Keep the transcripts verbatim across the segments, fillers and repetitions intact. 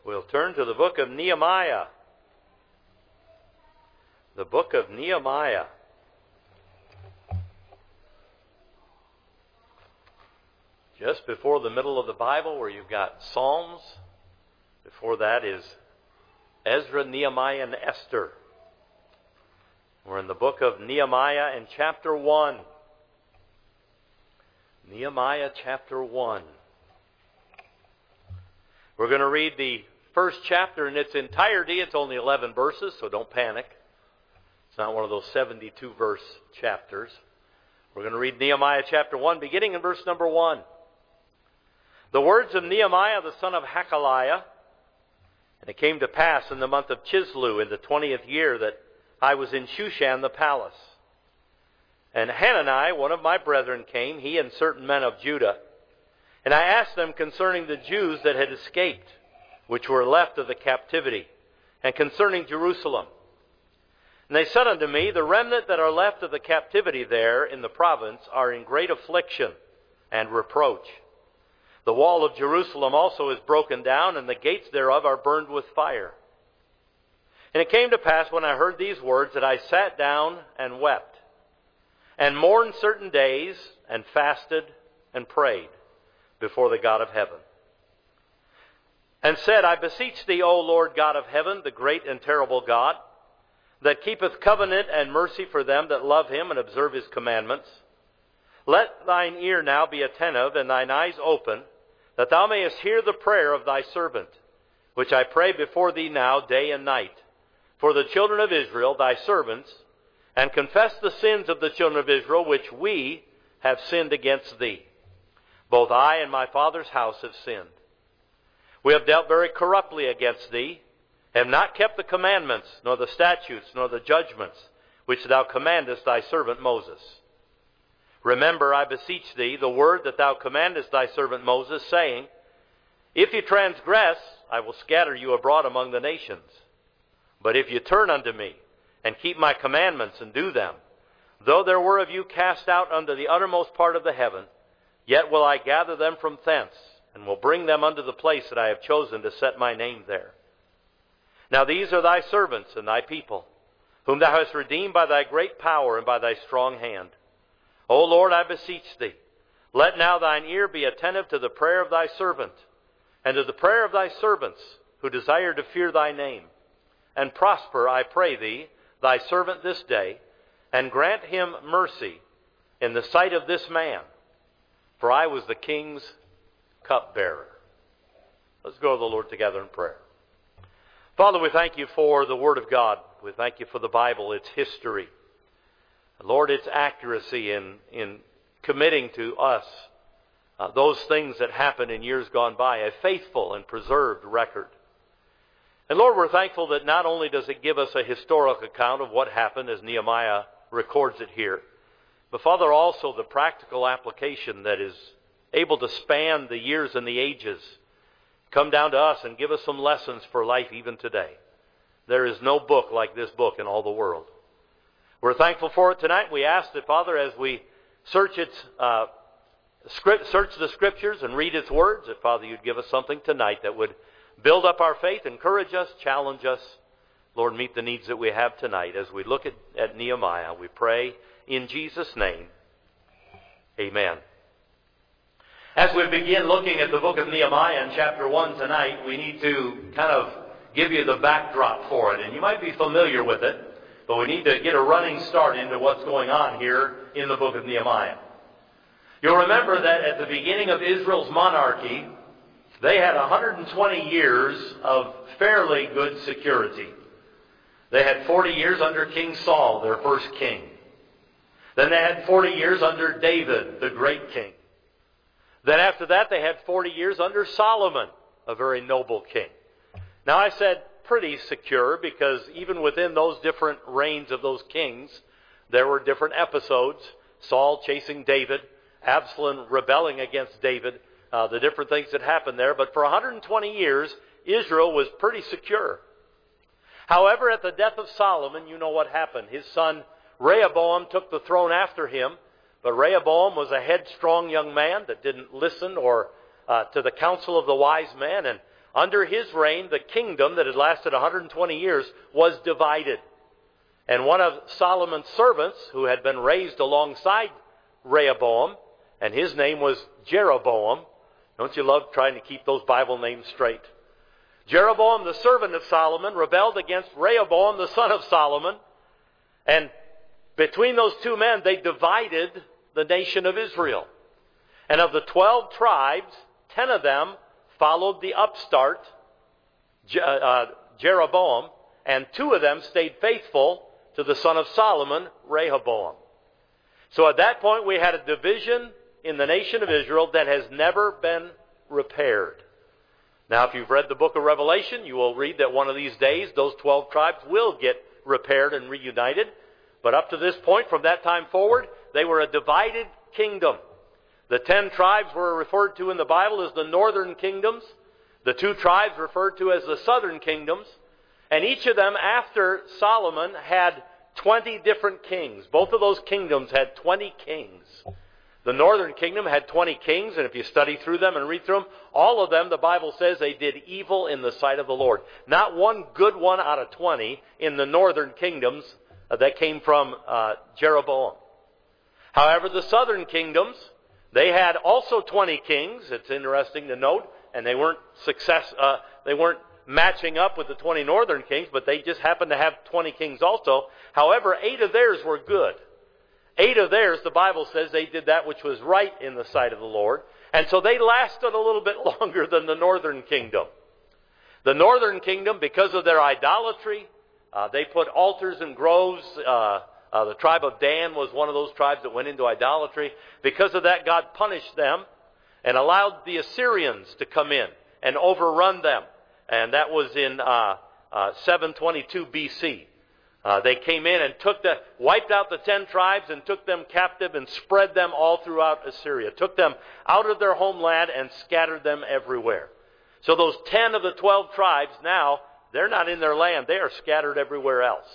We'll turn to the book of Nehemiah. The book of Nehemiah. Just before the middle of the Bible, where you've got Psalms. Before that is Ezra, Nehemiah, and Esther. We're in the book of Nehemiah in chapter one. Nehemiah chapter one. We're going to read the first chapter in its entirety. It's only eleven verses, so don't panic. It's not one of those seventy-two verse chapters. We're going to read Nehemiah chapter one, beginning in verse number one. The words of Nehemiah, the son of Hakaliah. And it came to pass in the month of Chislew, in the twentieth year, that I was in Shushan the palace. And Hanani, one of my brethren, came, he and certain men of Judah. And I asked them concerning the Jews that had escaped, which were left of the captivity, and concerning Jerusalem. And they said unto me, the remnant that are left of the captivity there in the province are in great affliction and reproach. The wall of Jerusalem also is broken down, and the gates thereof are burned with fire. And it came to pass, when I heard these words, that I sat down and wept, and mourned certain days, and fasted and prayed before the God of heaven. And said, I beseech thee, O Lord God of heaven, the great and terrible God, that keepeth covenant and mercy for them that love him and observe his commandments. Let thine ear now be attentive, and thine eyes open, that thou mayest hear the prayer of thy servant, which I pray before thee now day and night, for the children of Israel, thy servants, and confess the sins of the children of Israel, which we have sinned against thee. Both I and my father's house have sinned. We have dealt very corruptly against thee, have not kept the commandments, nor the statutes, nor the judgments, which thou commandest thy servant Moses. Remember, I beseech thee, the word that thou commandest thy servant Moses, saying, if you transgress, I will scatter you abroad among the nations. But if you turn unto me, and keep my commandments, and do them, though there were of you cast out unto the uttermost part of the heaven, yet will I gather them from thence, and will bring them unto the place that I have chosen to set my name there. Now these are thy servants and thy people, whom thou hast redeemed by thy great power and by thy strong hand. O Lord, I beseech thee, let now thine ear be attentive to the prayer of thy servant, and to the prayer of thy servants, who desire to fear thy name. And prosper, I pray thee, thy servant this day, and grant him mercy in the sight of this man, for I was the king's cupbearer. Let's go to the Lord together in prayer. Father, we thank you for the Word of God. We thank you for the Bible, its history. Lord, its accuracy in, in committing to us uh, those things that happened in years gone by, a faithful and preserved record. And Lord, we're thankful that not only does it give us a historic account of what happened as Nehemiah records it here, but Father, also the practical application that is able to span the years and the ages, come down to us and give us some lessons for life even today. There is no book like this book in all the world. We're thankful for it tonight. We ask that, Father, as we search its uh, script, search the Scriptures and read its words, that, Father, you'd give us something tonight that would build up our faith, encourage us, challenge us. Lord, meet the needs that we have tonight as we look at, at Nehemiah. We pray in Jesus' name. Amen. As we begin looking at the book of Nehemiah in chapter one tonight, we need to kind of give you the backdrop for it. And you might be familiar with it, but we need to get a running start into what's going on here in the book of Nehemiah. You'll remember that at the beginning of Israel's monarchy, they had one hundred twenty years of fairly good security. They had forty years under King Saul, their first king. Then they had forty years under David, the great king. Then after that, they had forty years under Solomon, a very noble king. Now I said pretty secure because even within those different reigns of those kings, there were different episodes. Saul chasing David, Absalom rebelling against David, uh, the different things that happened there. But for one hundred twenty years, Israel was pretty secure. However, at the death of Solomon, you know what happened. His son Rehoboam took the throne after him. But Rehoboam was a headstrong young man that didn't listen or uh, to the counsel of the wise men. And under his reign, the kingdom that had lasted one hundred twenty years was divided. And one of Solomon's servants, who had been raised alongside Rehoboam, and his name was Jeroboam. Don't you love trying to keep those Bible names straight? Jeroboam, the servant of Solomon, rebelled against Rehoboam, the son of Solomon. And between those two men, they divided the nation of Israel. And of the twelve tribes, ten of them followed the upstart, Je- uh, Jeroboam, and two of them stayed faithful to the son of Solomon, Rehoboam. So at that point, we had a division in the nation of Israel that has never been repaired. Now, if you've read the book of Revelation, you will read that one of these days, those twelve tribes will get repaired and reunited. But up to this point, from that time forward, they were a divided kingdom. The ten tribes were referred to in the Bible as the northern kingdoms. The two tribes referred to as the southern kingdoms. And each of them, after Solomon, had twenty different kings. Both of those kingdoms had twenty kings. The northern kingdom had twenty kings, and if you study through them and read through them, all of them, the Bible says, they did evil in the sight of the Lord. Not one good one out of twenty in the northern kingdoms uh, that came from uh, Jeroboam. However, the southern kingdoms, they had also twenty kings. It's interesting to note, and they weren't success. Uh, they weren't matching up with the twenty northern kings, but they just happened to have twenty kings also. However, eight of theirs were good. Eight of theirs, the Bible says, they did that which was right in the sight of the Lord. And so they lasted a little bit longer than the northern kingdom. The northern kingdom, because of their idolatry, uh, they put altars and groves. Uh, uh, the tribe of Dan was one of those tribes that went into idolatry. Because of that, God punished them and allowed the Assyrians to come in and overrun them. And that was in uh, uh, seven twenty-two B C. Uh, they came in and took the, wiped out the ten tribes and took them captive and spread them all throughout Assyria. Took them out of their homeland and scattered them everywhere. So those ten of the twelve tribes now, they're not in their land. They are scattered everywhere else.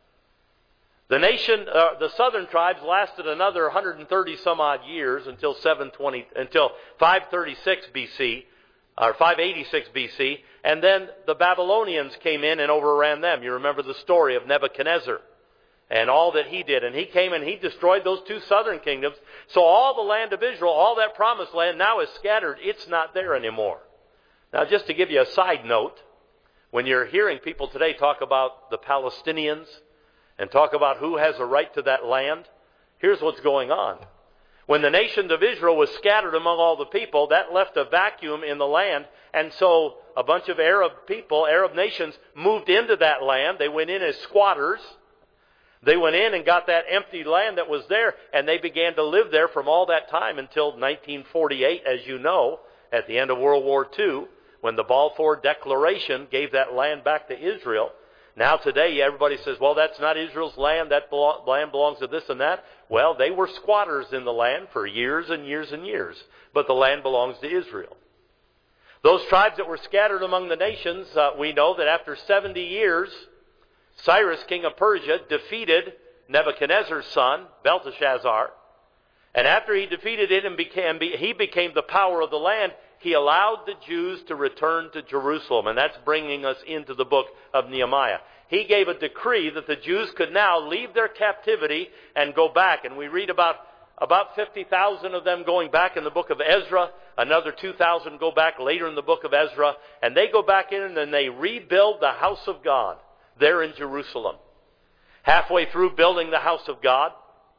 The nation, uh, the southern tribes lasted another one hundred thirty some odd years until seven twenty, until five thirty-six B C, or five eighty-six B C, and then the Babylonians came in and overran them. You remember the story of Nebuchadnezzar and all that he did. And he came and he destroyed those two southern kingdoms. So all the land of Israel, all that promised land now is scattered. It's not there anymore. Now, just to give you a side note, when you're hearing people today talk about the Palestinians and talk about who has a right to that land, here's what's going on. When the nation of Israel was scattered among all the people, that left a vacuum in the land. And so a bunch of Arab people, Arab nations, moved into that land. They went in as squatters. They went in and got that empty land that was there, and they began to live there from all that time until nineteen forty-eight, as you know, at the end of World War Two, when the Balfour Declaration gave that land back to Israel. Now today, everybody says, well, that's not Israel's land. That belo- land belongs to this and that. Well, they were squatters in the land for years and years and years. But the land belongs to Israel. Those tribes that were scattered among the nations, uh, we know that after seventy years, Cyrus, king of Persia, defeated Nebuchadnezzar's son, Belteshazzar. And after he defeated it and became, he became the power of the land, he allowed the Jews to return to Jerusalem. And that's bringing us into the book of Nehemiah. He gave a decree that the Jews could now leave their captivity and go back. And we read about, about fifty thousand of them going back in the book of Ezra. Another two thousand go back later in the book of Ezra. And they go back in and then they rebuild the house of God there in Jerusalem. Halfway through building the house of God,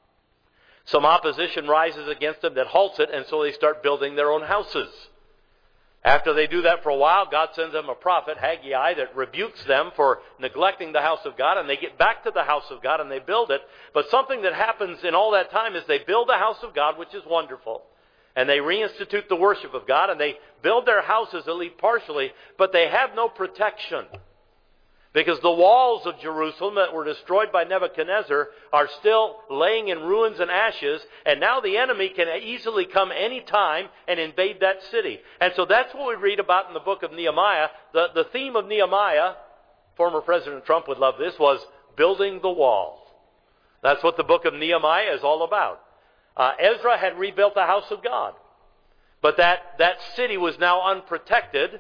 some opposition rises against them that halts it, and so they start building their own houses. After they do that for a while, God sends them a prophet, Haggai, that rebukes them for neglecting the house of God, and they get back to the house of God and they build it. But something that happens in all that time is they build the house of God, which is wonderful. And they reinstitute the worship of God, and they build their houses, at least partially, but they have no protection. Because the walls of Jerusalem that were destroyed by Nebuchadnezzar are still laying in ruins and ashes, and now the enemy can easily come any time and invade that city. And so that's what we read about in the book of Nehemiah. The, the theme of Nehemiah, former President Trump would love this, was building the wall. That's what the book of Nehemiah is all about. Uh, Ezra had rebuilt the house of God. But that, that city was now unprotected,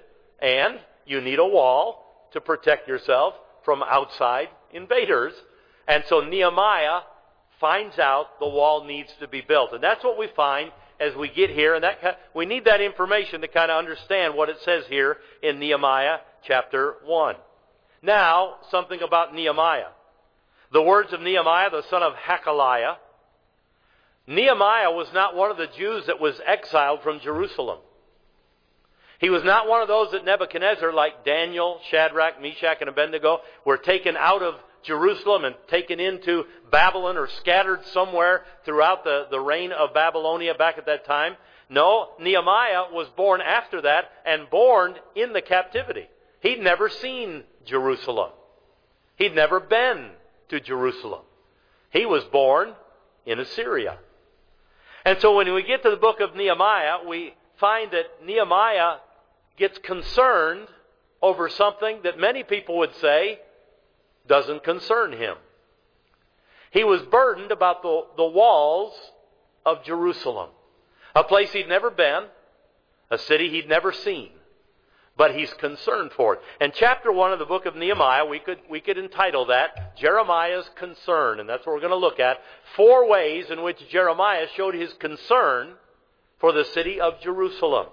and you need a wall to protect yourself from outside invaders. And so Nehemiah finds out the wall needs to be built. And that's what we find as we get here. And that we need that information to kind of understand what it says here in Nehemiah chapter one. Now, something about Nehemiah. The words of Nehemiah, the son of Hakaliah. Nehemiah was not one of the Jews that was exiled from Jerusalem. He was not one of those that Nebuchadnezzar, like Daniel, Shadrach, Meshach, and Abednego, were taken out of Jerusalem and taken into Babylon or scattered somewhere throughout the, the reign of Babylonia back at that time. No, Nehemiah was born after that and born in the captivity. He'd never seen Jerusalem. He'd never been to Jerusalem. He was born in Assyria. And so when we get to the book of Nehemiah, we find that Nehemiah gets concerned over something that many people would say doesn't concern him. He was burdened about the, the walls of Jerusalem, a place he'd never been, a city he'd never seen, but he's concerned for it. And chapter one of the book of Nehemiah, we could we could entitle that Jeremiah's Concern, and that's what we're going to look at. Four ways in which Jeremiah showed his concern for the city of Jerusalem.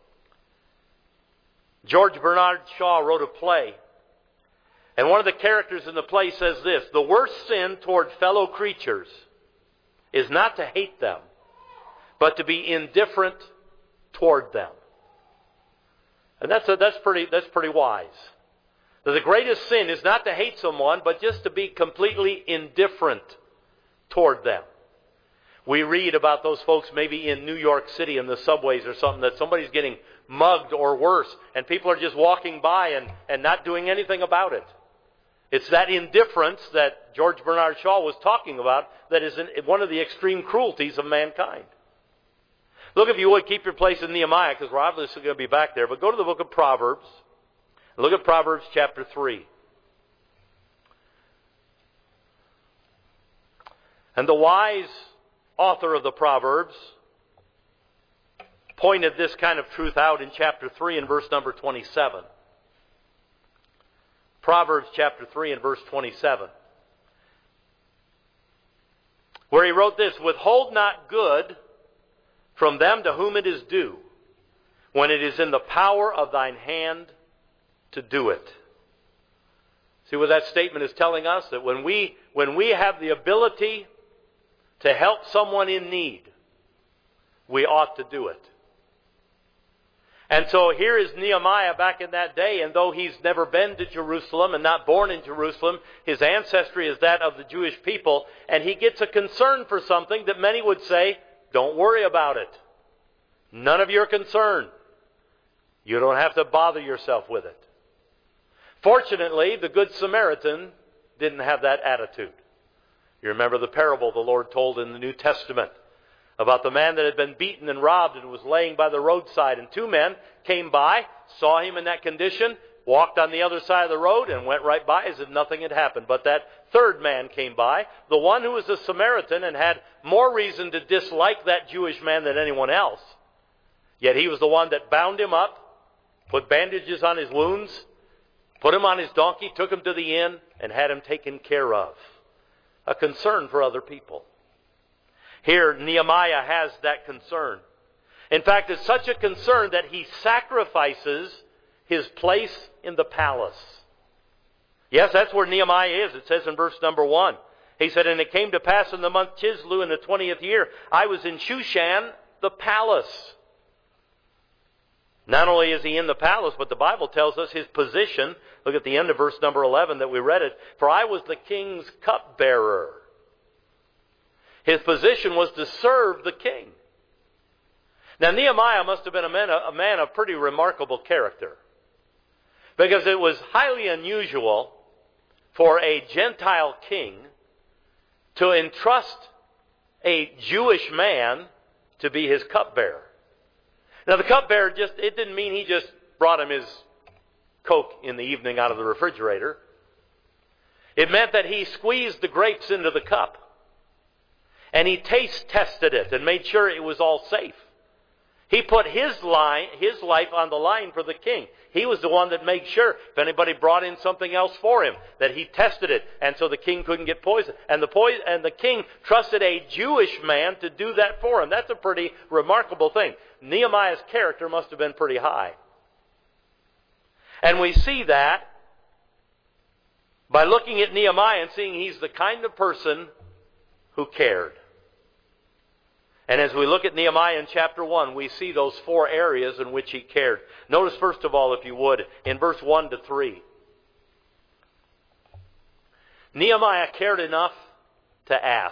George Bernard Shaw wrote a play, and one of the characters in the play says this: the worst sin toward fellow creatures is not to hate them, but to be indifferent toward them. And that's a, that's pretty that's pretty wise. That the greatest sin is not to hate someone, but just to be completely indifferent toward them. We read about those folks maybe in New York City in the subways or something, that somebody's getting mugged or worse, and people are just walking by and, and not doing anything about it. It's that indifference that George Bernard Shaw was talking about that is one of the extreme cruelties of mankind. Look, if you would, keep your place in Nehemiah, because we're obviously going to be back there. But go to the book of Proverbs. Look at Proverbs chapter three. And the wise author of the Proverbs pointed this kind of truth out in chapter three and verse number twenty-seven. Proverbs chapter three and verse twenty-seven. Where he wrote this: withhold not good from them to whom it is due, when it is in the power of thine hand to do it. See what that statement is telling us? That when we, when we have the ability to help someone in need, we ought to do it. And so here is Nehemiah back in that day, and though he's never been to Jerusalem and not born in Jerusalem, his ancestry is that of the Jewish people, and he gets a concern for something that many would say, don't worry about it. None of your concern. You don't have to bother yourself with it. Fortunately, the Good Samaritan didn't have that attitude. You remember the parable the Lord told in the New Testament about the man that had been beaten and robbed and was laying by the roadside. And two men came by, saw him in that condition, walked on the other side of the road and went right by as if nothing had happened. But that third man came by, the one who was a Samaritan and had more reason to dislike that Jewish man than anyone else. Yet he was the one that bound him up, put bandages on his wounds, put him on his donkey, took him to the inn, and had him taken care of. A concern for other people. Here, Nehemiah has that concern. In fact, it's such a concern that he sacrifices his place in the palace. Yes, that's where Nehemiah is. It says in verse number one. He said, and it came to pass in the month Chislu in the twentieth year, I was in Shushan, the palace. Not only is he in the palace, but the Bible tells us his position. Look at the end of verse number eleven that we read it. For I was the king's cupbearer. His position was to serve the king. Now Nehemiah must have been a man, a man of pretty remarkable character. Because it was highly unusual for a Gentile king to entrust a Jewish man to be his cupbearer. Now the cupbearer just, it didn't mean he just brought him his Coke in the evening out of the refrigerator. It meant that he squeezed the grapes into the cup. And he taste tested it and made sure it was all safe. He put his line, his life on the line for the king. He was the one that made sure if anybody brought in something else for him, that he tested it, and so the king couldn't get poisoned. And the poison, and the king trusted a Jewish man to do that for him. That's a pretty remarkable thing. Nehemiah's character must have been pretty high. And we see that by looking at Nehemiah and seeing he's the kind of person who cared. And as we look at Nehemiah in chapter one, we see those four areas in which he cared. Notice first of all, if you would, in verse one to three. Nehemiah cared enough to ask.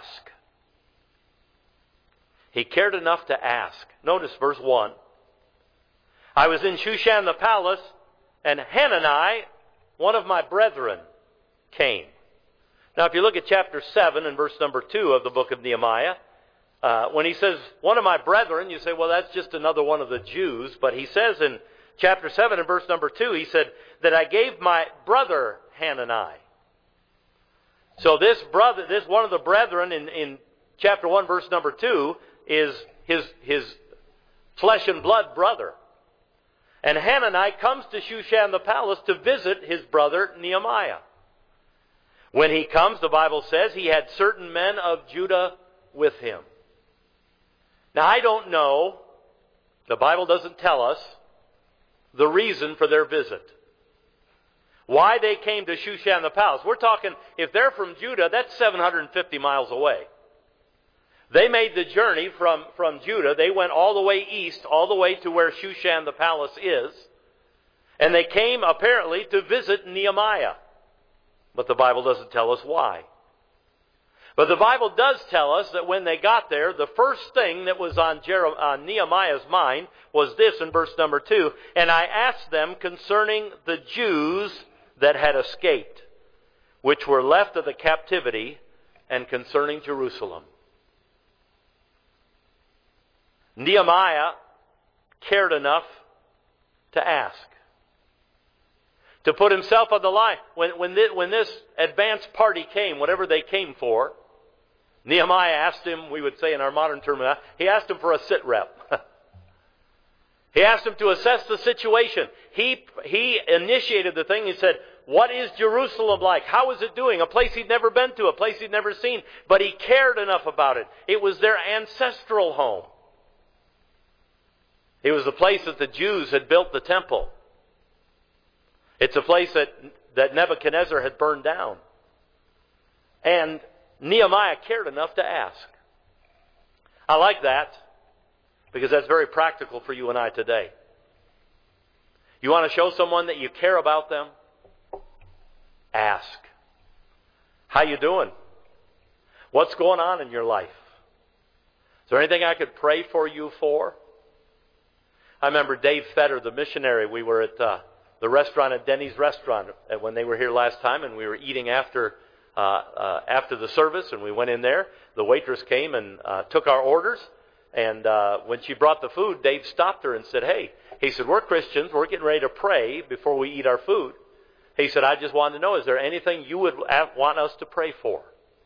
He cared enough to ask. Notice verse one. I was in Shushan the palace, and Hanani, one of my brethren, came. Now if you look at chapter seven and verse number two of the book of Nehemiah, Uh, when he says, one of my brethren, you say, well, that's just another one of the Jews. But he says in chapter seven and verse number two, he said, that I gave my brother Hanani. So this brother, this one of the brethren in, in chapter one, verse number two, is his, his flesh and blood brother. And Hanani comes to Shushan the palace to visit his brother Nehemiah. When he comes, the Bible says, he had certain men of Judah with him. Now, I don't know, the Bible doesn't tell us, the reason for their visit. Why they came to Shushan the palace. We're talking, if they're from Judah, that's seven hundred fifty miles away. They made the journey from, from Judah. They went all the way east, all the way to where Shushan the palace is. And they came, apparently, to visit Nehemiah. But the Bible doesn't tell us why. But the Bible does tell us that when they got there, the first thing that was on, Jer- on Nehemiah's mind was this in verse number two. And I asked them concerning the Jews that had escaped, which were left of the captivity, and concerning Jerusalem. Nehemiah cared enough to ask. To put himself on the line. When, when, this, when this advance party came, whatever they came for, Nehemiah asked him, we would say in our modern term, he asked him for a sit rep. He asked him to assess the situation. He, he initiated the thing. He said, what is Jerusalem like? How is it doing? A place he'd never been to, a place he'd never seen. But he cared enough about it. It was their ancestral home. It was the place that the Jews had built the temple. It's a place that, that Nebuchadnezzar had burned down. And Nehemiah cared enough to ask. I like that because that's very practical for you and I today. You want to show someone that you care about them? Ask. How you doing? What's going on in your life? Is there anything I could pray for you for? I remember Dave Fetter, the missionary. We were at uh, the restaurant at Denny's Restaurant when they were here last time, and we were eating after uh, uh, after the service, and we went in there. The waitress came and uh, took our orders, and uh, when she brought the food, Dave stopped her and said, hey, he said, we're Christians, we're getting ready to pray before we eat our food. He said, I just wanted to know, is there anything you would want us to pray for?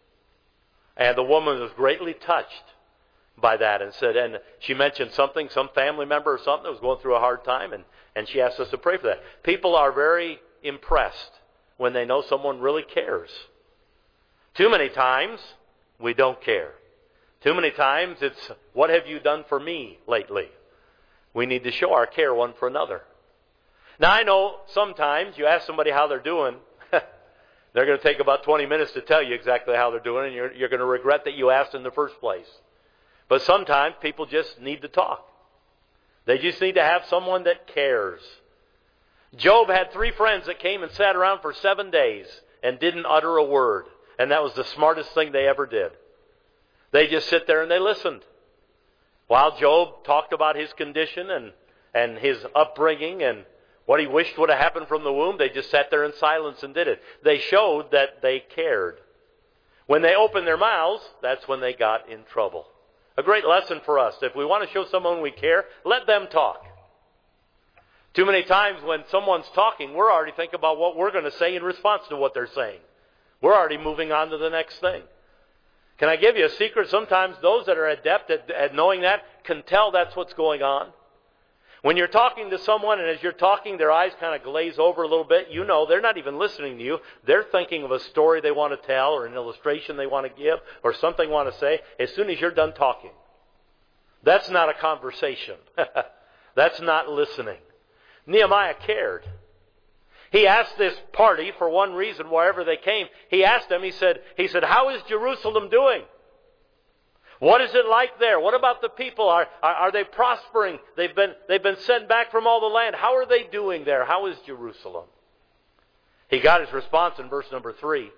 And the woman was greatly touched by that and said, and she mentioned something, some family member or something that was going through a hard time, and, and she asked us to pray for that. People are very impressed when they know someone really cares. Too many times, we don't care. Too many times, it's, what have you done for me lately? We need to show our care one for another. Now, I know sometimes you ask somebody how they're doing, they're going to take about twenty minutes to tell you exactly how they're doing, and you're, you're going to regret that you asked in the first place. But sometimes people just need to talk. They just need to have someone that cares. Job had three friends that came and sat around for seven days and didn't utter a word. And that was the smartest thing they ever did. They just sit there and they listened. While Job talked about his condition and, and his upbringing and what he wished would have happened from the womb, they just sat there in silence and did it. They showed that they cared. When they opened their mouths, that's when they got in trouble. A great lesson for us. If we want to show someone we care, let them talk. Too many times when someone's talking, we're already thinking about what we're going to say in response to what they're saying. We're already moving on to the next thing. Can I give you a secret? Sometimes those that are adept at, at knowing that can tell that's what's going on. When you're talking to someone and as you're talking, their eyes kind of glaze over a little bit, you know they're not even listening to you. They're thinking of a story they want to tell or an illustration they want to give or something they want to say as soon as you're done talking. That's not a conversation. That's not listening. Nehemiah cared. He asked this party for one reason, wherever they came. He asked them, he said, he said, how is Jerusalem doing? What is it like there? What about the people? Are, are, are they prospering? They've been, they've been sent back from all the land. How are they doing there? How is Jerusalem? He got his response in verse number three.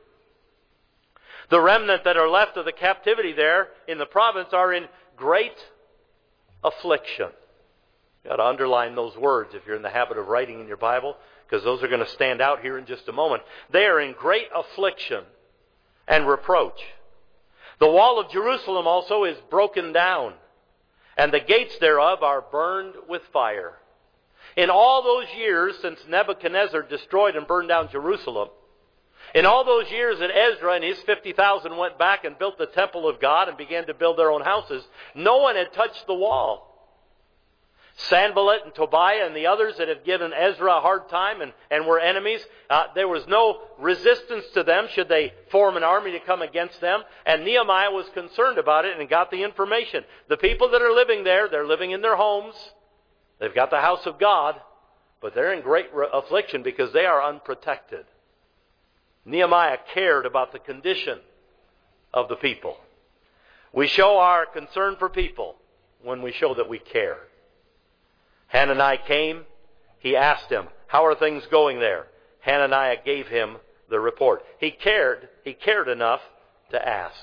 The remnant that are left of the captivity there in the province are in great affliction. You've got to underline those words if you're in the habit of writing in your Bible, because those are going to stand out here in just a moment. They are in great affliction and reproach. The wall of Jerusalem also is broken down, and the gates thereof are burned with fire. In all those years since Nebuchadnezzar destroyed and burned down Jerusalem, in all those years that Ezra and his fifty thousand went back and built the temple of God and began to build their own houses, no one had touched the wall. Sanballat and Tobiah and the others that had given Ezra a hard time and, and were enemies, uh, there was no resistance to them should they form an army to come against them. And Nehemiah was concerned about it and got the information. The people that are living there, they're living in their homes. They've got the house of God, but they're in great re- affliction because they are unprotected. Nehemiah cared about the condition of the people. We show our concern for people when we show that we care. Hananiah came. He asked him, how are things going there? Hananiah gave him the report. He cared. He cared enough to ask.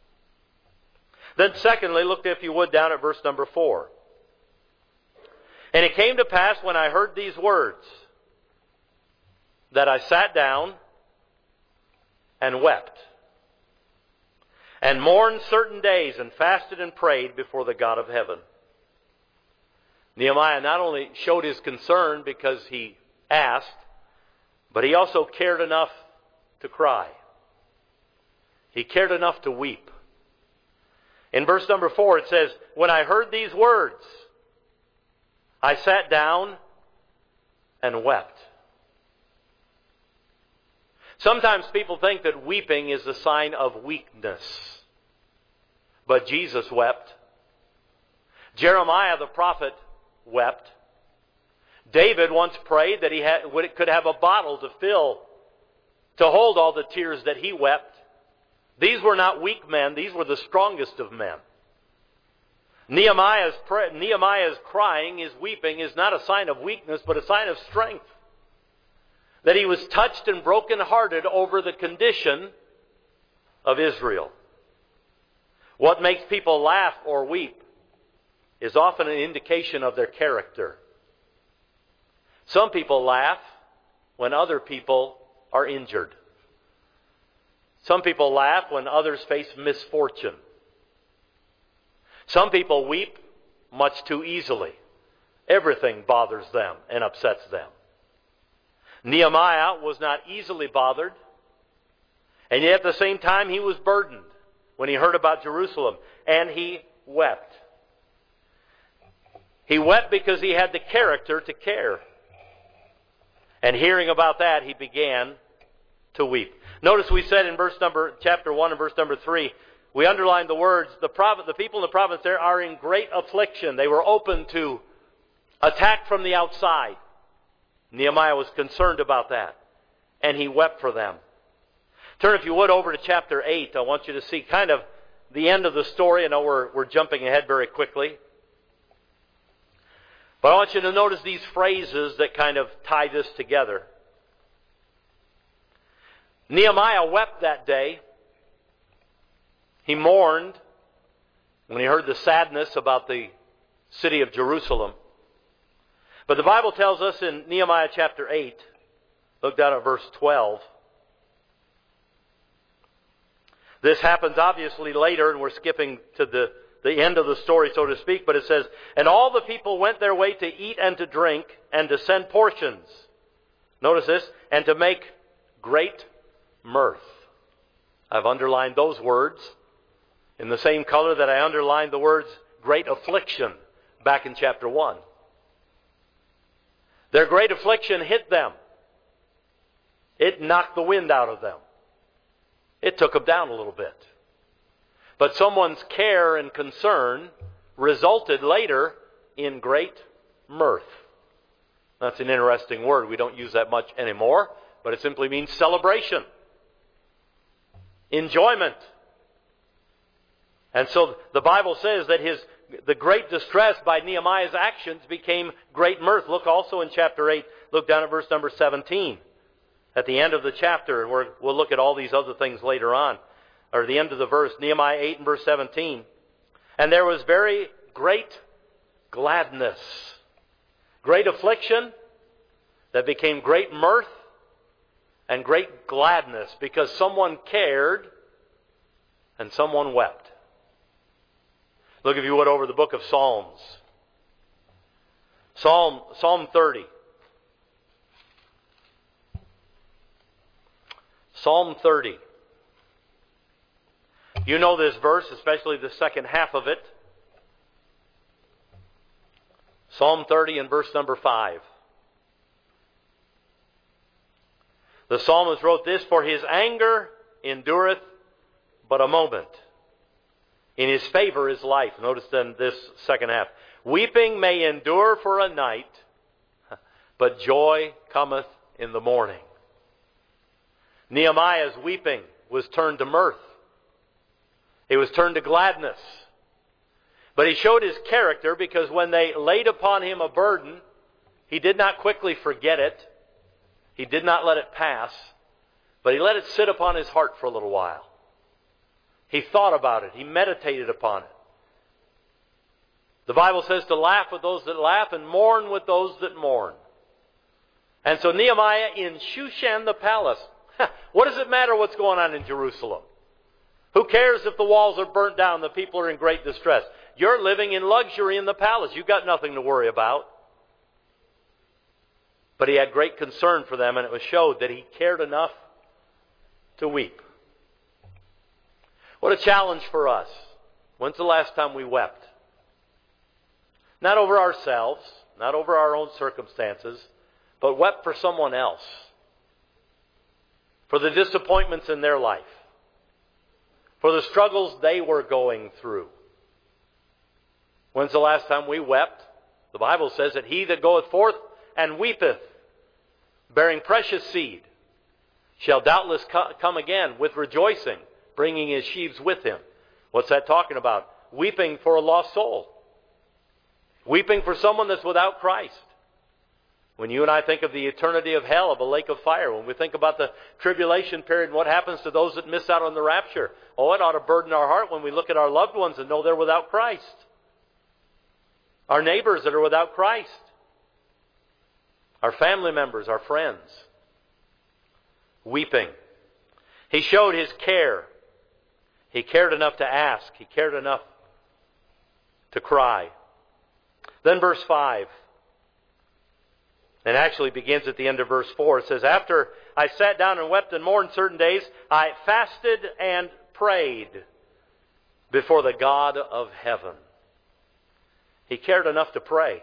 Then secondly, look if you would down at verse number four. And it came to pass when I heard these words that I sat down and wept and mourned certain days and fasted and prayed before the God of heaven. Nehemiah not only showed his concern because he asked, but he also cared enough to cry. He cared enough to weep. In verse number four it says, when I heard these words, I sat down and wept. Sometimes people think that weeping is a sign of weakness. But Jesus wept. Jeremiah the prophet wept. David once prayed that he had, could have a bottle to fill, to hold all the tears that he wept. These were not weak men. These were the strongest of men. Nehemiah's, Nehemiah's crying, his weeping, is not a sign of weakness, but a sign of strength. That he was touched and brokenhearted over the condition of Israel. What makes people laugh or weep is often an indication of their character. Some people laugh when other people are injured. Some people laugh when others face misfortune. Some people weep much too easily. Everything bothers them and upsets them. Nehemiah was not easily bothered, and yet at the same time he was burdened when he heard about Jerusalem, and he wept. He wept because he had the character to care. And hearing about that, he began to weep. Notice we said in verse number, chapter one and verse number three, we underlined the words, the, province, the people in the province there are in great affliction. They were open to attack from the outside. Nehemiah was concerned about that. And he wept for them. Turn, if you would, over to chapter eight. I want you to see kind of the end of the story. I know we're, we're jumping ahead very quickly. But I want you to notice these phrases that kind of tie this together. Nehemiah wept that day. He mourned when he heard the sadness about the city of Jerusalem. But the Bible tells us in Nehemiah chapter eight, look down at verse twelve. This happens obviously later, and we're skipping to the the end of the story, so to speak, but it says, and all the people went their way to eat and to drink and to send portions. Notice this, and to make great mirth. I've underlined those words in the same color that I underlined the words great affliction back in chapter one. Their great affliction hit them. It knocked the wind out of them. It took them down a little bit. But someone's care and concern resulted later in great mirth. That's an interesting word. We don't use that much anymore, but it simply means celebration, enjoyment. And so the Bible says that his the great distress by Nehemiah's actions became great mirth. Look also in chapter eight. Look down at verse number seventeen. At the end of the chapter, and we're, we'll look at all these other things later on. Or the end of the verse, Nehemiah eight and verse seventeen. And there was very great gladness. Great affliction that became great mirth and great gladness because someone cared and someone wept. Look, if you would, over the book of Psalms. Psalm, Psalm thirty. Psalm thirty. You know this verse, especially the second half of it. Psalm thirty and verse number five. The psalmist wrote this, "For his anger endureth but a moment. In his favor is life." Notice then this second half. "Weeping may endure for a night, but joy cometh in the morning." Nehemiah's weeping was turned to mirth. It was turned to gladness. But he showed his character because when they laid upon him a burden, he did not quickly forget it. He did not let it pass, but he let it sit upon his heart for a little while. He thought about it. He meditated upon it. The Bible says to laugh with those that laugh and mourn with those that mourn. And so Nehemiah in Shushan the palace. What does it matter what's going on in Jerusalem? Who cares if the walls are burnt down, the people are in great distress? You're living in luxury in the palace. You've got nothing to worry about. But he had great concern for them, and it was showed that he cared enough to weep. What a challenge for us. When's the last time we wept? Not over ourselves, not over our own circumstances, but wept for someone else. For the disappointments in their life. For the struggles they were going through. When's the last time we wept? The Bible says that he that goeth forth and weepeth, bearing precious seed, shall doubtless come again with rejoicing, bringing his sheaves with him. What's that talking about? Weeping for a lost soul. Weeping for someone that's without Christ. When you and I think of the eternity of hell, of a lake of fire, when we think about the tribulation period and what happens to those that miss out on the rapture, oh, it ought to burden our heart when we look at our loved ones and know they're without Christ. Our neighbors that are without Christ. Our family members, our friends. Weeping. He showed his care. He cared enough to ask. He cared enough to cry. Then verse five. And actually begins at the end of verse four. It says, "After I sat down and wept and mourned certain days, I fasted and prayed before the God of heaven." He cared enough to pray.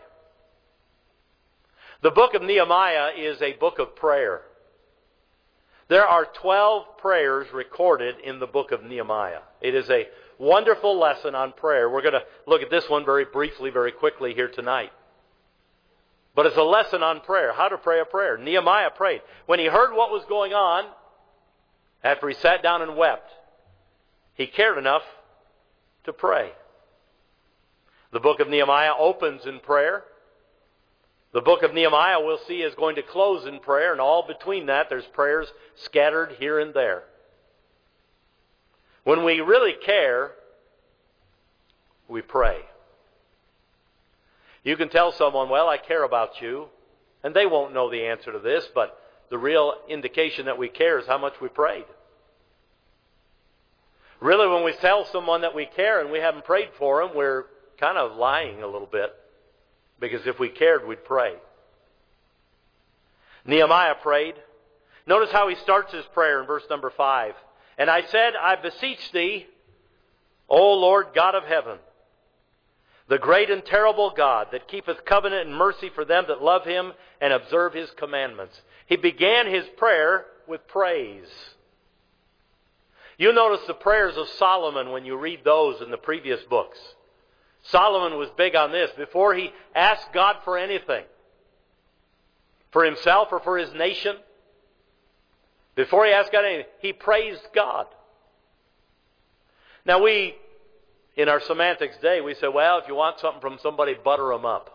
The book of Nehemiah is a book of prayer. There are twelve prayers recorded in the book of Nehemiah. It is a wonderful lesson on prayer. We're going to look at this one very briefly, very quickly here tonight. But it's a lesson on prayer, how to pray a prayer. Nehemiah prayed. When he heard what was going on, after he sat down and wept, he cared enough to pray. The book of Nehemiah opens in prayer. The book of Nehemiah, we'll see, is going to close in prayer, and all between that, there's prayers scattered here and there. When we really care, we pray. You can tell someone, well, I care about you, and they won't know the answer to this, but the real indication that we care is how much we prayed. Really, when we tell someone that we care and we haven't prayed for them, we're kind of lying a little bit, because if we cared, we'd pray. Nehemiah prayed. Notice how he starts his prayer in verse number five. "And I said, I beseech thee, O Lord God of heaven, The great and terrible God that keepeth covenant and mercy for them that love him and observe his commandments. He began his prayer with praise. You notice the prayers of Solomon when you read those in the previous books. Solomon was big on this. Before he asked God for anything, for himself or for his nation, before he asked God anything, he praised God. Now we, in our semantics day, we say, well, if you want something from somebody, butter them up.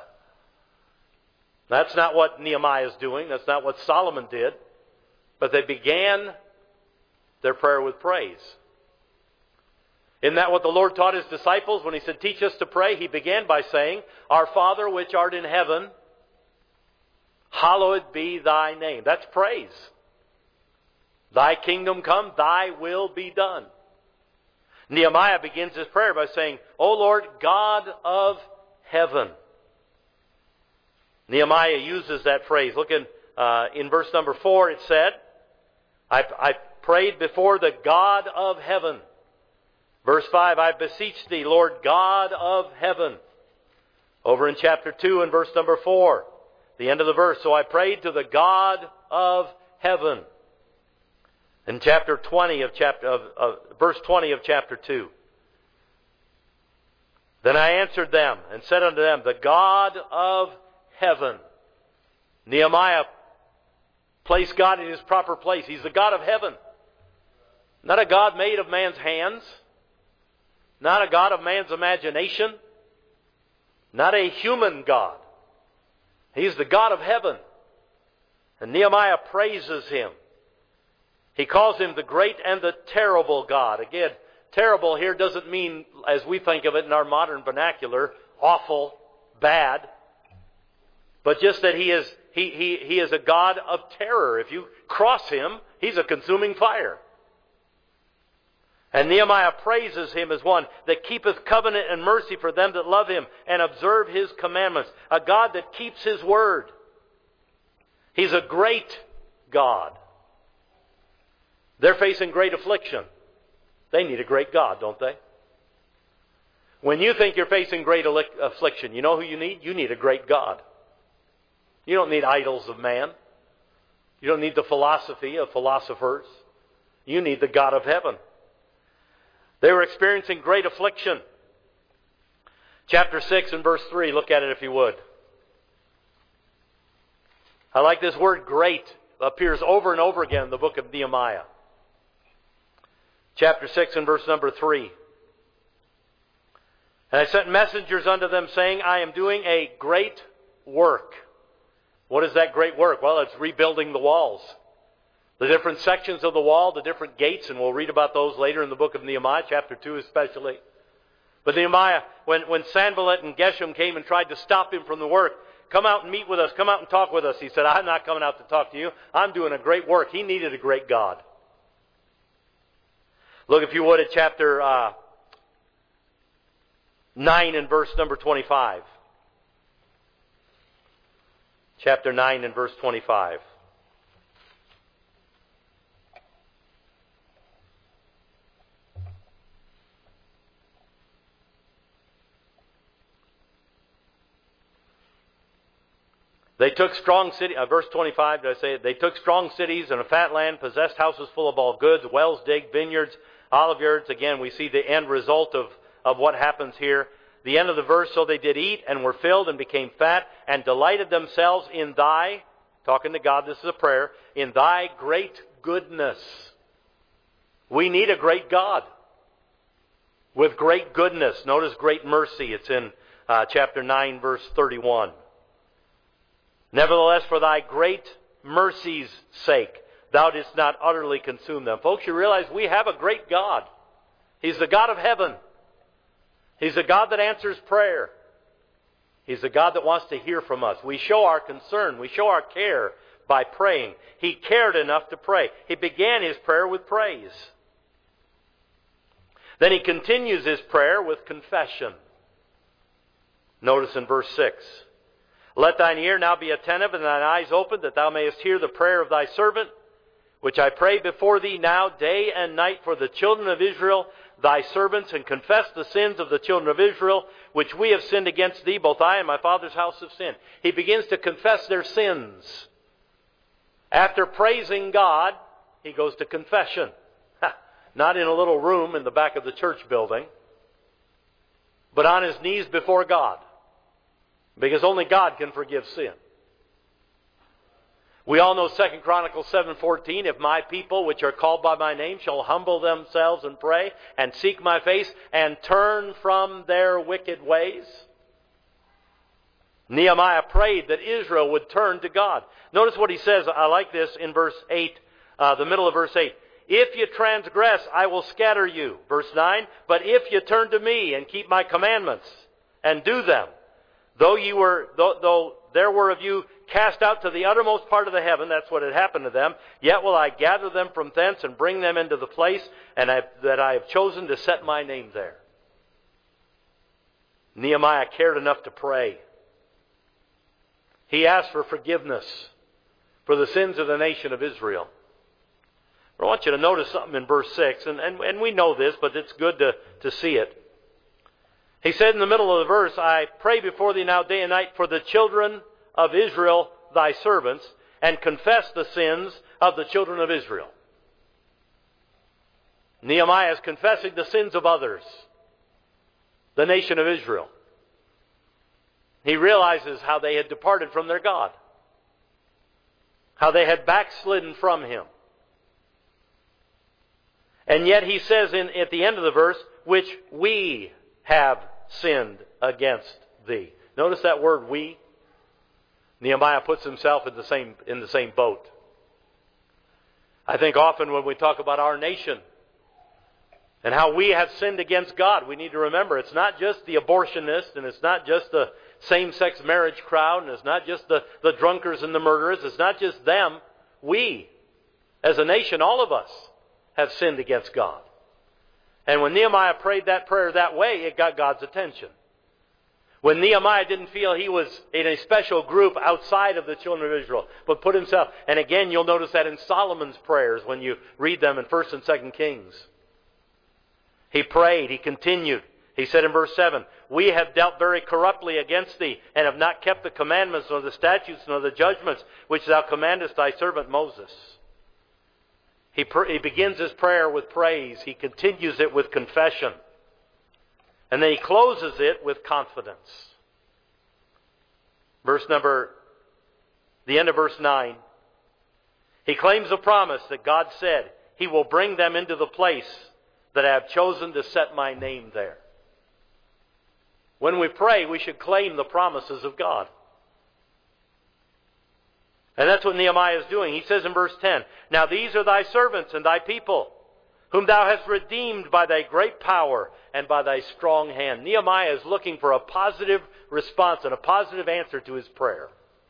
That's not what Nehemiah is doing. That's not what Solomon did. But they began their prayer with praise. Isn't that what the Lord taught his disciples when he said, teach us to pray? He began by saying, Our Father which art in heaven, hallowed be thy name. That's praise. Thy kingdom come, thy will be done. Nehemiah begins his prayer by saying, O Lord, God of heaven. Nehemiah uses that phrase. Look in, uh, in verse number four, it said, I, I prayed before the God of heaven. Verse five, I beseech thee, Lord God of heaven. Over in chapter two and verse number four, the end of the verse, so I prayed to the God of heaven. In chapter twenty of chapter of, of verse twenty of chapter two. Then I answered them and said unto them, the God of heaven. Nehemiah placed God in his proper place. He's the God of heaven. Not a God made of man's hands. Not a God of man's imagination. Not a human God. He's the God of heaven. And Nehemiah praises him. He calls him the great and the terrible God. Again, terrible here doesn't mean, as we think of it in our modern vernacular, awful, bad. But just that he is he, he, he is a God of terror. If you cross him, he's a consuming fire. And Nehemiah praises him as one that keepeth covenant and mercy for them that love him and observe his commandments. A God that keeps his word. He's a great God. They're facing great affliction. They need a great God, don't they? When you think you're facing great affliction, you know who you need? You need a great God. You don't need idols of man. You don't need the philosophy of philosophers. You need the God of heaven. They were experiencing great affliction. Chapter six and verse three, look at it if you would. I like this word great. It appears over and over again in the book of Nehemiah. Chapter six and verse number three. And I sent messengers unto them saying, I am doing a great work. What is that great work? Well, it's rebuilding the walls. The different sections of the wall, the different gates, and we'll read about those later in the book of Nehemiah, chapter two especially. But Nehemiah, when, when Sanballat and Geshem came and tried to stop him from the work, come out and meet with us, come out and talk with us. He said, I'm not coming out to talk to you. I'm doing a great work. He needed a great God. Look, if you would, at chapter uh, nine and verse number twenty-five. Chapter nine and verse twenty-five. They took strong cities, uh, verse twenty-five, did I say it? They took strong cities and a fat land, possessed houses full of all goods, wells digged, vineyards, olive yards. Again, we see the end result of, of what happens here. The end of the verse, so they did eat and were filled and became fat and delighted themselves in thy, talking to God, this is a prayer, in thy great goodness. We need a great God with great goodness. Notice great mercy. It's in uh, chapter nine, verse thirty-one. Nevertheless, for thy great mercy's sake, thou didst not utterly consume them. Folks, you realize we have a great God. He's the God of heaven. He's the God that answers prayer. He's the God that wants to hear from us. We show our concern. We show our care by praying. He cared enough to pray. He began his prayer with praise. Then he continues his prayer with confession. Notice in verse six. Let thine ear now be attentive and thine eyes open, that thou mayest hear the prayer of thy servant, which I pray before thee now day and night for the children of Israel, thy servants, and confess the sins of the children of Israel, which we have sinned against thee, both I and my father's house have sinned. He begins to confess their sins. After praising God, he goes to confession. Not in a little room in the back of the church building, but on his knees before God. Because only God can forgive sin. We all know Second Chronicles seven fourteen, if my people which are called by my name shall humble themselves and pray and seek my face and turn from their wicked ways. Nehemiah prayed that Israel would turn to God. Notice what he says, I like this in verse eight, uh, the middle of verse eight. If you transgress, I will scatter you. Verse nine, but if you turn to me and keep my commandments and do them, though you were, though, though there were of you cast out to the uttermost part of the heaven, that's what had happened to them, yet will I gather them from thence and bring them into the place and I, that I have chosen to set my name there. Nehemiah cared enough to pray. He asked for forgiveness for the sins of the nation of Israel. But I want you to notice something in verse six, and, and, and we know this, but it's good to, to see it. He said in the middle of the verse, I pray before thee now day and night for the children of Israel, thy servants, and confess the sins of the children of Israel. Nehemiah is confessing the sins of others, the nation of Israel. He realizes how they had departed from their God, how they had backslidden from Him. And yet he says in, at the end of the verse, which we have sinned against thee. Notice that word we. Nehemiah puts himself in the same, in the same boat. I think often when we talk about our nation and how we have sinned against God, we need to remember it's not just the abortionists and it's not just the same-sex marriage crowd and it's not just the, the drunkards and the murderers. It's not just them. We, as a nation, all of us, have sinned against God. And when Nehemiah prayed that prayer that way, it got God's attention. When Nehemiah didn't feel he was in a special group outside of the children of Israel, but put himself, and again you'll notice that in Solomon's prayers when you read them in First and Second Kings. He prayed, he continued. He said in verse seven, we have dealt very corruptly against thee, and have not kept the commandments, nor the statutes, nor the judgments, which thou commandest thy servant Moses. He, pr- he begins his prayer with praise. He continues it with confession. And then he closes it with confidence. Verse number, the end of verse nine. He claims a promise that God said, He will bring them into the place that I have chosen to set my name there. When we pray, we should claim the promises of God. And that's what Nehemiah is doing. He says in verse ten, now these are thy servants and thy people, whom thou hast redeemed by thy great power and by thy strong hand. Nehemiah is looking for a positive response and a positive answer to his prayer.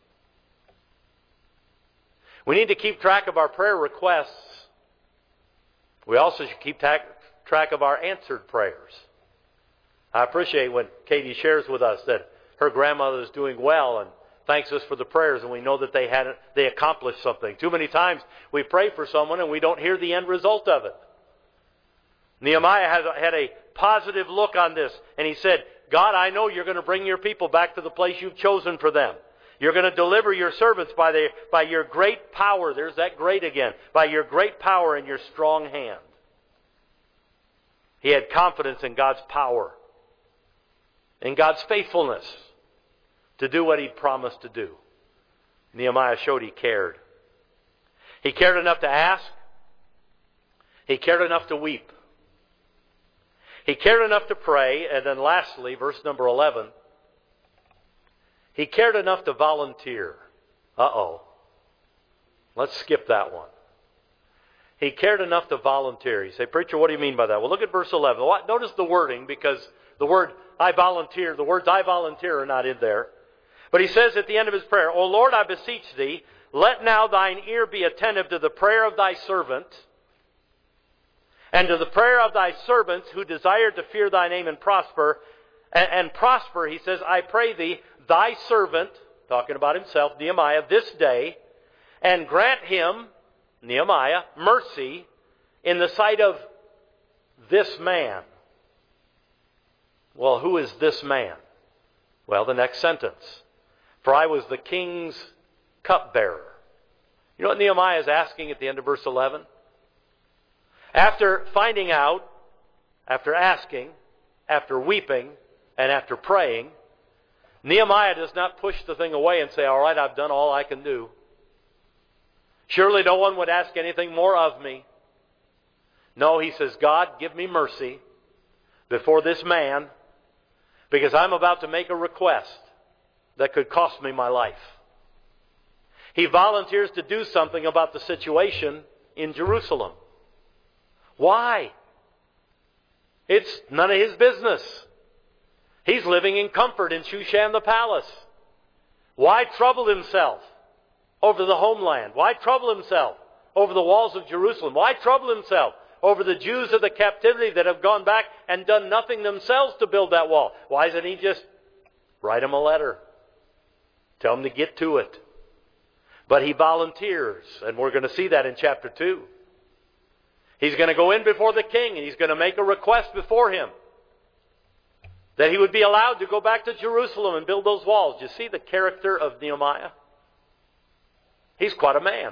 We need to keep track of our prayer requests. We also should keep ta- track of our answered prayers. I appreciate when Katie shares with us that her grandmother is doing well and thanks us for the prayers, and we know that they had they accomplished something. Too many times we pray for someone and we don't hear the end result of it. Nehemiah had, had a positive look on this, and he said, God, I know you're going to bring your people back to the place you've chosen for them. You're going to deliver your servants by, the, by your great power. There's that great again. By your great power and your strong hand. He had confidence in God's power, in God's faithfulness to do what He'd promised to do. Nehemiah showed he cared. He cared enough to ask. He cared enough to weep. He cared enough to pray. And then lastly, verse number eleven, he cared enough to volunteer. Uh-oh. Let's skip that one. He cared enough to volunteer. You say, preacher, what do you mean by that? Well, look at verse eleven. Notice the wording, because the word I volunteer, the words I volunteer are not in there. But he says at the end of his prayer, O Lord, I beseech thee, let now thine ear be attentive to the prayer of thy servant, and to the prayer of thy servants who desire to fear thy name and prosper. And, and prosper, he says, I pray thee, thy servant, talking about himself, Nehemiah, this day, and grant him, Nehemiah, mercy in the sight of this man. Well, who is this man? Well, the next sentence. For I was the king's cupbearer. You know what Nehemiah is asking at the end of verse eleven? After finding out, after asking, after weeping, and after praying, Nehemiah does not push the thing away and say, all right, I've done all I can do. Surely no one would ask anything more of me. No, he says, God, give me mercy before this man, because I'm about to make a request that could cost me my life. He volunteers to do something about the situation in Jerusalem. Why? It's none of his business. He's living in comfort in Shushan the palace. Why trouble himself over the homeland? Why trouble himself over the walls of Jerusalem? Why trouble himself over the Jews of the captivity that have gone back and done nothing themselves to build that wall? Why doesn't he just write them a letter? Tell them to get to it. But he volunteers, and we're going to see that in chapter two. He's going to go in before the king, and he's going to make a request before him that he would be allowed to go back to Jerusalem and build those walls. Do you see the character of Nehemiah? He's quite a man.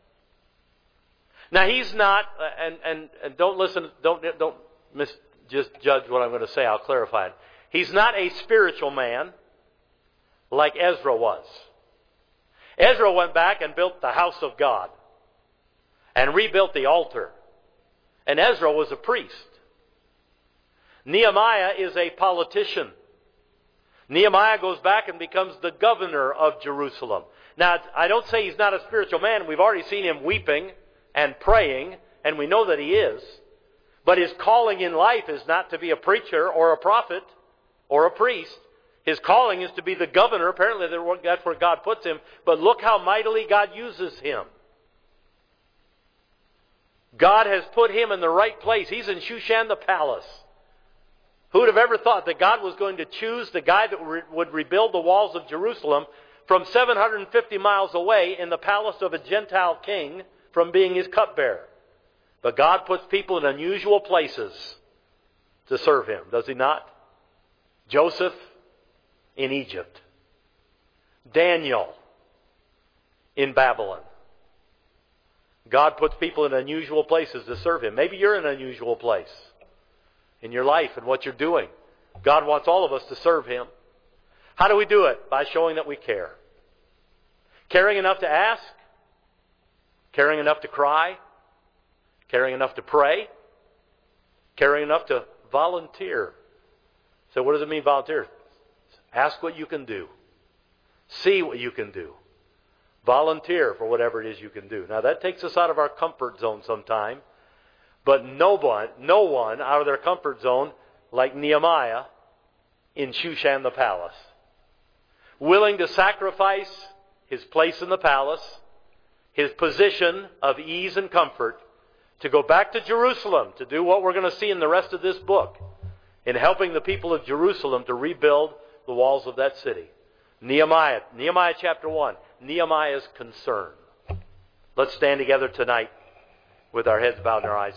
Now he's not, and and, and don't listen, don't don't mis, just judge what I'm going to say. I'll clarify it. He's not a spiritual man like Ezra was. Ezra went back and built the house of God and rebuilt the altar. And Ezra was a priest. Nehemiah is a politician. Nehemiah goes back and becomes the governor of Jerusalem. Now, I don't say he's not a spiritual man. We've already seen him weeping and praying, and we know that he is. But his calling in life is not to be a preacher or a prophet or a priest. His calling is to be the governor. Apparently that's where God puts him. But look how mightily God uses him. God has put him in the right place. He's in Shushan the palace. Who would have ever thought that God was going to choose the guy that re- would rebuild the walls of Jerusalem from seven hundred fifty miles away in the palace of a Gentile king from being his cupbearer? But God puts people in unusual places to serve him, does he not? Joseph in Egypt. Daniel in Babylon. God puts people in unusual places to serve him. Maybe you're in an unusual place in your life and what you're doing. God wants all of us to serve him. How do we do it? By showing that we care. Caring enough to ask. Caring enough to cry. Caring enough to pray. Caring enough to volunteer. So what does it mean, volunteer? Ask what you can do. See what you can do. Volunteer for whatever it is you can do. Now that takes us out of our comfort zone sometime. But no one, no one out of their comfort zone like Nehemiah in Shushan the palace. Willing to sacrifice his place in the palace, his position of ease and comfort, to go back to Jerusalem to do what we're going to see in the rest of this book, in helping the people of Jerusalem to rebuild the walls of that city. Nehemiah, Nehemiah chapter one, Nehemiah's concern. Let's stand together tonight with our heads bowed and our eyes